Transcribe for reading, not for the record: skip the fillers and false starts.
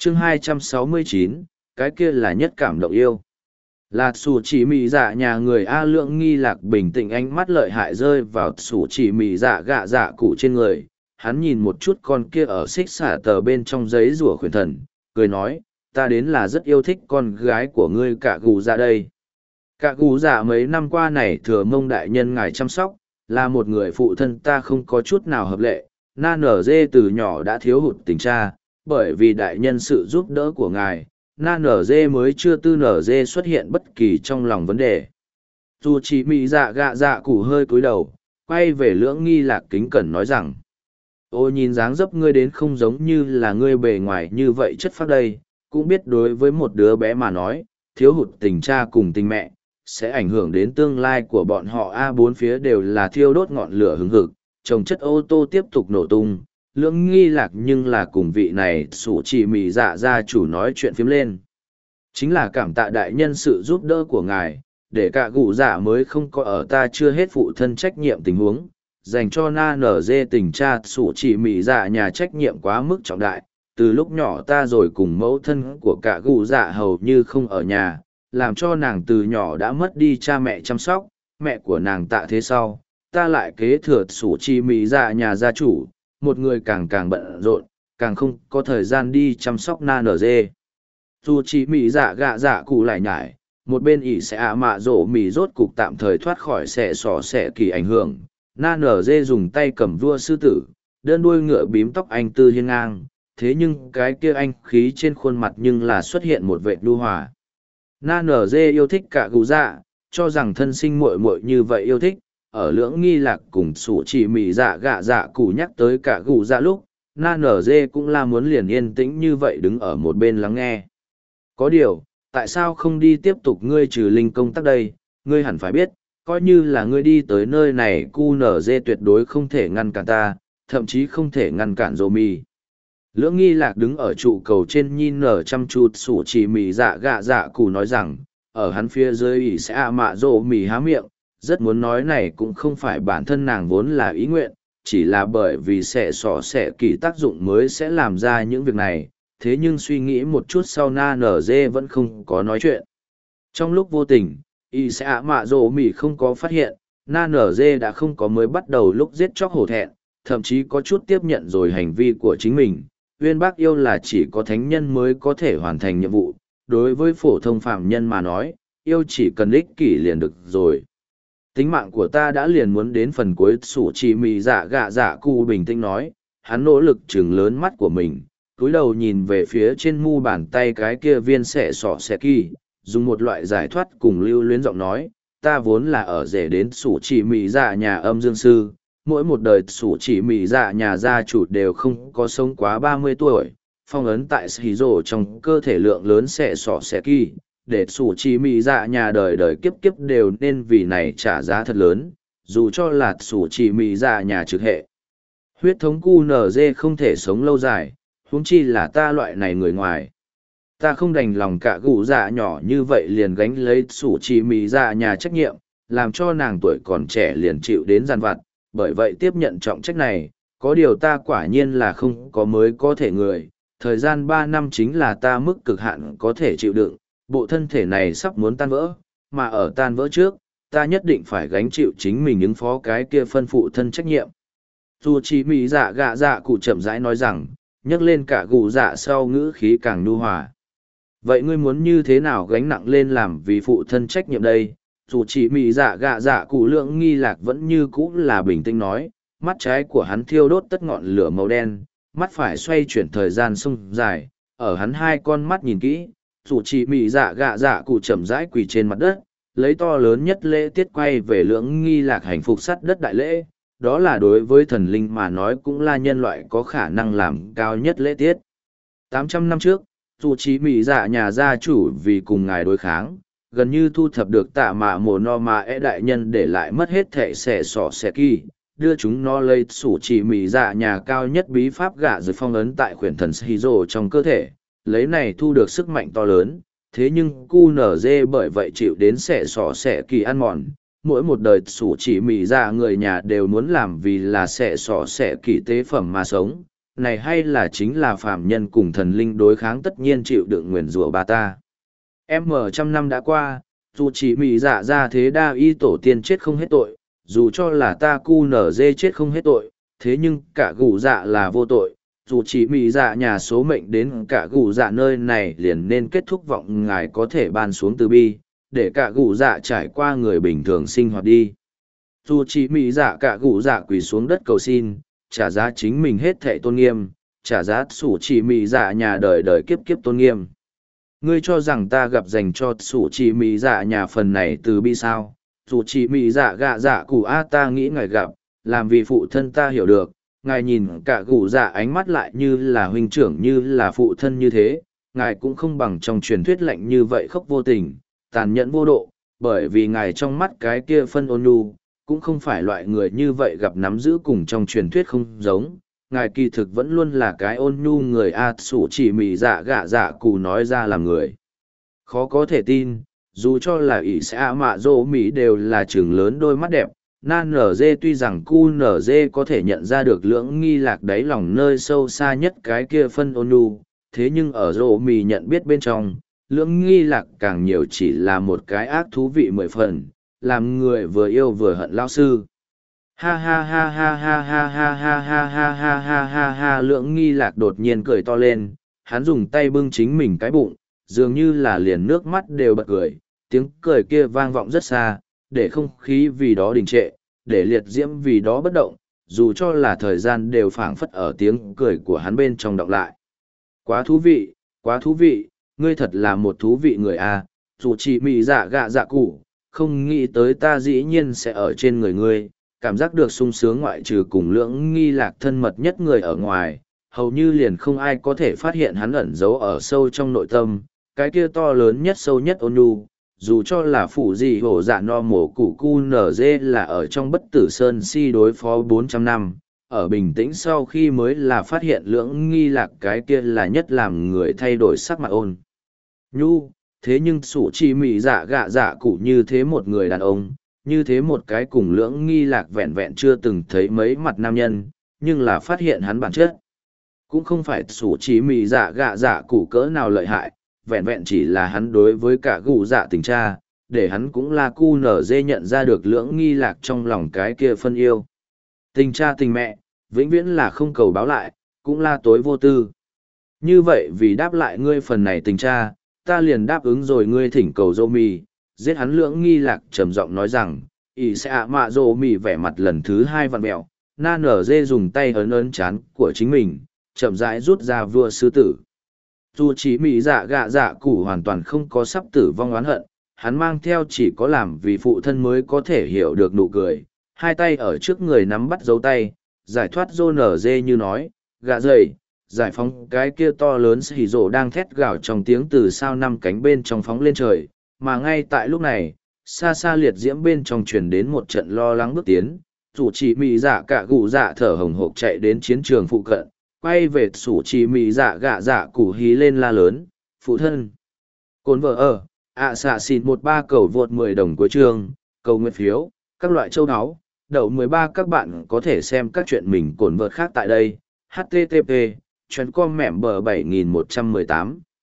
chương 269, cái kia là nhất cảm động yêu. Là sủ chỉ mì dạ nhà người A Lượng nghi lạc bình tĩnh, ánh mắt lợi hại rơi vào sủ chỉ mì dạ gạ dạ cụ trên người. Hắn nhìn một chút con kia ở xích xả tờ bên trong giấy rùa khuyển thần, cười nói, ta đến là rất yêu thích con gái của ngươi cả gù dạ đây. Cả gù dạ mấy năm qua này thừa mông đại nhân ngài chăm sóc, là một người phụ thân ta không có chút nào hợp lệ. Na nở dê từ nhỏ đã thiếu hụt tình cha, bởi vì đại nhân sự giúp đỡ của ngài, na nở dê mới chưa tư nở dê xuất hiện bất kỳ trong lòng vấn đề. Dù chỉ mị dạ gạ dạ cụ hơi cúi đầu, quay về lưỡng nghi lạc kính cẩn nói rằng, ôi nhìn dáng dấp ngươi đến không giống như là ngươi bề ngoài như vậy chất phác đây, cũng biết đối với một đứa bé mà nói, thiếu hụt tình cha cùng tình mẹ, sẽ ảnh hưởng đến tương lai của bọn họ. A bốn phía đều là thiêu đốt ngọn lửa hứng hực, trồng chất ô tô tiếp tục nổ tung. Lưỡng nghi lạc nhưng là cùng vị này sủ chỉ mì dạ gia chủ nói chuyện phiếm lên. Chính là cảm tạ đại nhân sự giúp đỡ của ngài, để cả gụ dạ mới không có ở ta chưa hết phụ thân trách nhiệm tình huống, dành cho na nở dê tình cha sủ chỉ mì dạ nhà trách nhiệm quá mức trọng đại. Từ lúc nhỏ ta rồi cùng mẫu thân của cả gụ dạ hầu như không ở nhà, làm cho nàng từ nhỏ đã mất đi cha mẹ chăm sóc. Mẹ của nàng tạ thế sau, ta lại kế thừa sủ chỉ mì dạ nhà gia chủ, một người càng càng bận rộn, càng không có thời gian đi chăm sóc na nở dê. Dù chỉ mì dạ gạ dạ cụ lại nhải, một bên ỉ sẽ mạ rổ mì rốt cục tạm thời thoát khỏi xẻ sỏ xẻ kỳ ảnh hưởng. Na nở dê dùng tay cầm vua sư tử, đơn đuôi ngựa bím tóc anh tư hiên ngang, thế nhưng cái kia anh khí trên khuôn mặt nhưng là xuất hiện một vệt nhu hòa. Na nở dê yêu thích cả gù dạ, cho rằng thân sinh muội muội như vậy yêu thích. Ở lưỡng nghi lạc cùng sủ chỉ mì dạ gạ dạ cụ nhắc tới cả gù dạ lúc, na nở dê cũng là muốn liền yên tĩnh như vậy đứng ở một bên lắng nghe. Có điều, tại sao không đi tiếp tục ngươi trừ linh công tác đây? Ngươi hẳn phải biết, coi như là ngươi đi tới nơi này, cu nở dê tuyệt đối không thể ngăn cản ta, thậm chí không thể ngăn cản dô mì. Lưỡng nghi lạc đứng ở trụ cầu trên nhìn nở chăm chút sủ chỉ mì dạ gạ dạ cụ nói rằng, ở hắn phía dưới ỉ sẽ mạ dô mì há miệng, rất muốn nói này cũng không phải bản thân nàng vốn là ý nguyện, chỉ là bởi vì sẽ sỏ sẽ kỳ tác dụng mới sẽ làm ra những việc này. Thế nhưng suy nghĩ một chút sau na nở dê vẫn không có nói chuyện. Trong lúc vô tình, y sẽ mạ rổ mỉ không có phát hiện, na nở dê đã không có mới bắt đầu lúc giết chóc hổ thẹn, thậm chí có chút tiếp nhận rồi hành vi của chính mình. Uyên bác yêu là chỉ có thánh nhân mới có thể hoàn thành nhiệm vụ, đối với phổ thông phạm nhân mà nói, yêu chỉ cần ích kỷ liền được rồi. Tính mạng của ta đã liền muốn đến phần cuối, sủ chỉ mì dạ gạ dạ cụ bình tĩnh nói, hắn nỗ lực trừng lớn mắt của mình, cúi đầu nhìn về phía trên mu bàn tay cái kia viên xẻ sọ xẻ kỳ, dùng một loại giải thoát cùng lưu luyến giọng nói, ta vốn là ở rể đến sủ chỉ mì dạ nhà âm dương sư, mỗi một đời sủ chỉ mì dạ nhà gia chủ đều không có sống quá 30 tuổi, phong ấn tại xì rổ trong cơ thể lượng lớn xẻ sọ xẻ kỳ, để sủ chỉ mì dạ nhà đời đời kiếp kiếp đều nên vì này trả giá thật lớn, dù cho là sủ chỉ mì dạ nhà trực hệ. Huyết thống cu nở dê không thể sống lâu dài, huống chi là ta loại này người ngoài. Ta không đành lòng cả gù dạ nhỏ như vậy liền gánh lấy sủ chỉ mì dạ nhà trách nhiệm, làm cho nàng tuổi còn trẻ liền chịu đến gian vặt, bởi vậy tiếp nhận trọng trách này, có điều ta quả nhiên là không có mới có thể người, thời gian 3 năm chính là ta mức cực hạn có thể chịu đựng, bộ thân thể này sắp muốn tan vỡ, mà ở tan vỡ trước, ta nhất định phải gánh chịu chính mình ứng phó cái kia phân phụ thân trách nhiệm. Dù chỉ mì dạ gạ dạ cụ chậm rãi nói rằng, nhắc lên cả gù dạ sau ngữ khí càng nhu hòa. Vậy ngươi muốn như thế nào gánh nặng lên làm vì phụ thân trách nhiệm đây? Dù chỉ mì dạ gạ dạ cụ lượng nghi lạc vẫn như cũ là bình tĩnh nói, mắt trái của hắn thiêu đốt tất ngọn lửa màu đen, mắt phải xoay chuyển thời gian sông dài, ở hắn hai con mắt nhìn kỹ, dù chỉ mì dạ gạ dạ cụ chậm rãi quỳ trên mặt đất, lấy to lớn nhất lễ tiết quay về lượng nghi lạc hành phục sắt đất đại lễ. Đó là đối với thần linh mà nói cũng là nhân loại có khả năng làm cao nhất lễ tiết. 800 năm trước, dù chí mị dạ nhà gia chủ vì cùng ngài đối kháng, gần như thu thập được tạ mạ mồ no mà đại nhân để lại mất hết thể xẻ sỏ xẻ kỳ, đưa chúng nó lấy sủ chỉ mị dạ nhà cao nhất bí pháp gạ rồi phong ấn tại khuyển thần Shizo trong cơ thể, lấy này thu được sức mạnh to lớn, thế nhưng cu nở dê bởi vậy chịu đến xẻ sỏ xẻ kỳ ăn mòn. Mỗi một đời sủ chỉ mì ra người nhà đều muốn làm vì là sẽ sỏ sẽ kỳ tế phẩm mà sống, này hay là chính là phàm nhân cùng thần linh đối kháng tất nhiên chịu đựng nguyền rủa bà ta. Trăm năm đã qua, dù chỉ mị dạ ra thế đa y tổ tiên chết không hết tội, dù cho là ta cu nở dê chết không hết tội, thế nhưng cả gù dạ là vô tội, dù chỉ mị dạ nhà số mệnh đến cả gù dạ nơi này liền nên kết thúc vọng ngài có thể ban xuống từ bi, để cả gù dạ trải qua người bình thường sinh hoạt đi. Dù chỉ mị dạ cả gù dạ quỳ xuống đất cầu xin, trả giá chính mình hết thệ tôn nghiêm, trả giá sủ chỉ mị dạ nhà đời đời kiếp kiếp tôn nghiêm. Ngươi cho rằng ta gặp dành cho sủ chỉ mị dạ nhà phần này từ bi sao? Sủ chỉ mị dạ gạ dạ cụ a ta nghĩ ngài gặp, làm vì phụ thân ta hiểu được, ngài nhìn cả gù dạ ánh mắt lại như là huynh trưởng như là phụ thân như thế, ngài cũng không bằng trong truyền thuyết lạnh như vậy khóc vô tình, tàn nhẫn vô độ, bởi vì ngài trong mắt cái kia phân ôn nhu, cũng không phải loại người như vậy gặp nắm giữ cùng trong truyền thuyết không giống. Ngài kỳ thực vẫn luôn là cái ôn nhu người a sủ chỉ mị dạ gạ dạ cụ nói ra làm người khó có thể tin, dù cho là ỷ xã mạ dỗ mỹ đều là trường lớn đôi mắt đẹp. Nan nở dê tuy rằng cu nở dê có thể nhận ra được lưỡng nghi lạc đáy lòng nơi sâu xa nhất cái kia phân ôn nhu, thế nhưng ở dỗ mì nhận biết bên trong, lưỡng nghi lạc càng nhiều chỉ là một cái ác thú vị mười phần, làm người vừa yêu vừa hận lao sư. Ha ha ha ha ha ha ha ha ha ha ha ha ha ha lưỡng nghi lạc đột nhiên cười to lên, hắn dùng tay bưng chính mình cái bụng, dường như là liền nước mắt đều bật cười, tiếng cười kia vang vọng rất xa, để không khí vì đó đình trệ, để liệt diễm vì đó bất động, dù cho là thời gian đều phảng phất ở tiếng cười của hắn bên trong đọng lại. Quá thú vị, ngươi thật là một thú vị người à, dù chỉ mị dạ gạ dạ cụ, không nghĩ tới ta dĩ nhiên sẽ ở trên người ngươi, cảm giác được sung sướng ngoại trừ cùng lưỡng nghi lạc thân mật nhất người ở ngoài, hầu như liền không ai có thể phát hiện hắn ẩn giấu ở sâu trong nội tâm, cái kia to lớn nhất sâu nhất ôn nhu. Dù cho là phụ gì hổ dạ no mổ củ cu nở dê là ở trong bất tử sơn si đối phó 400 năm, ở bình tĩnh sau khi mới là phát hiện lưỡng nghi lạc cái kia là nhất làm người thay đổi sắc mặt ôn nhu, thế nhưng sủ chi mị dạ gạ dạ cụ như thế một người đàn ông, như thế một cái cùng lưỡng nghi lạc vẹn vẹn chưa từng thấy mấy mặt nam nhân, nhưng là phát hiện hắn bản chất. Cũng không phải sủ chi mị dạ gạ dạ cụ cỡ nào lợi hại, vẹn vẹn chỉ là hắn đối với cả gù dạ tình cha, để hắn cũng là cu nở dê nhận ra được lưỡng nghi lạc trong lòng cái kia phân yêu. Tình cha tình mẹ, vĩnh viễn là không cầu báo lại, cũng là tối vô tư. Như vậy vì đáp lại ngươi phần này tình cha, ta liền đáp ứng rồi ngươi thỉnh cầu dô mì, giết hắn lưỡng nghi lạc trầm giọng nói rằng, ỷ sẽ ạ mạ dô mì vẻ mặt lần thứ hai vặn mẹo, na nở dê dùng tay ấn ấn chán của chính mình, chậm rãi rút ra vua sư tử. Dù chỉ mỹ dạ gạ dạ cụ hoàn toàn không có sắp tử vong oán hận, hắn mang theo chỉ có làm vì phụ thân mới có thể hiểu được nụ cười, hai tay ở trước người nắm bắt dấu tay, giải thoát rô nở dê như nói, gạ dậy, giải phóng cái kia to lớn xì rổ đang thét gào trong tiếng từ sao năm cánh bên trong phóng lên trời, mà ngay tại lúc này, xa xa liệt diễm bên trong truyền đến một trận lo lắng bước tiến, dù chỉ mỹ dạ cả gù dạ thở hồng hộc chạy đến chiến trường phụ cận, quay về sủ chỉ mị dạ gạ dạ củ hí lên la lớn, phụ thân. Cồn vợ ở, xạ xịt 13 cầu vượt 10 đồng của trường, cầu nguyện phiếu, các loại châu áo, đậu 13 các bạn có thể xem các chuyện mình cồn vợt khác tại đây, http, chuyến com mẻm bờ 7118.